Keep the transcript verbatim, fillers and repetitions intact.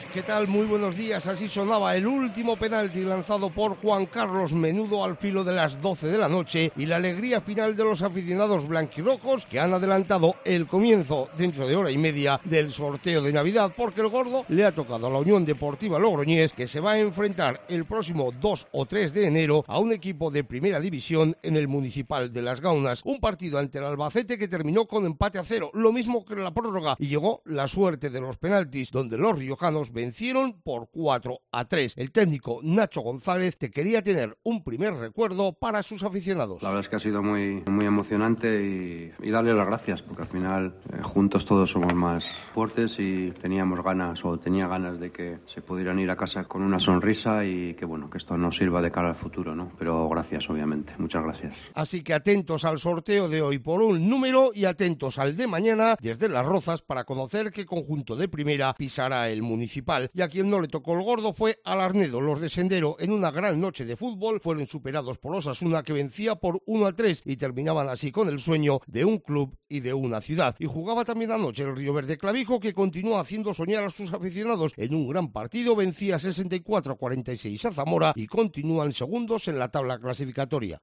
¿Qué tal? Muy buenos días. Así sonaba el último penalti lanzado por Juan Carlos Menudo al filo de las doce de la noche y la alegría final de los aficionados blanquirrojos que han adelantado el comienzo dentro de hora y media del sorteo de Navidad, porque el gordo le ha tocado a la Unión Deportiva Logroñés, que se va a enfrentar el próximo dos o tres de enero a un equipo de primera división en el Municipal de Las Gaunas. Un partido ante el Albacete que terminó con empate a cero, lo mismo que en la prórroga, y llegó la suerte de los penaltis, donde los riojanos vencieron por cuatro a tres. El técnico Nacho González te quería tener un primer recuerdo para sus aficionados. La verdad es que ha sido muy, muy emocionante y, y darle las gracias, porque al final eh, juntos todos somos más fuertes y teníamos ganas o tenía ganas de que se pudieran ir a casa con una sonrisa y que bueno, que esto nos sirva de cara al futuro, ¿no? Pero gracias, obviamente. Muchas gracias. Así que atentos al sorteo de hoy por un número y atentos al de mañana desde Las Rozas para conocer qué conjunto de primera pisará el Municipal. Y a quien no le tocó el gordo fue al Arnedo. Los de Sendero, en una gran noche de fútbol, fueron superados por Osasuna, que vencía por uno a tres y terminaban así con el sueño de un club y de una ciudad. Y jugaba también anoche el Río Verde Clavijo, que continúa haciendo soñar a sus aficionados en un gran partido. Vencía sesenta y cuatro a cuarenta y seis a Zamora y continúan segundos en la tabla clasificatoria.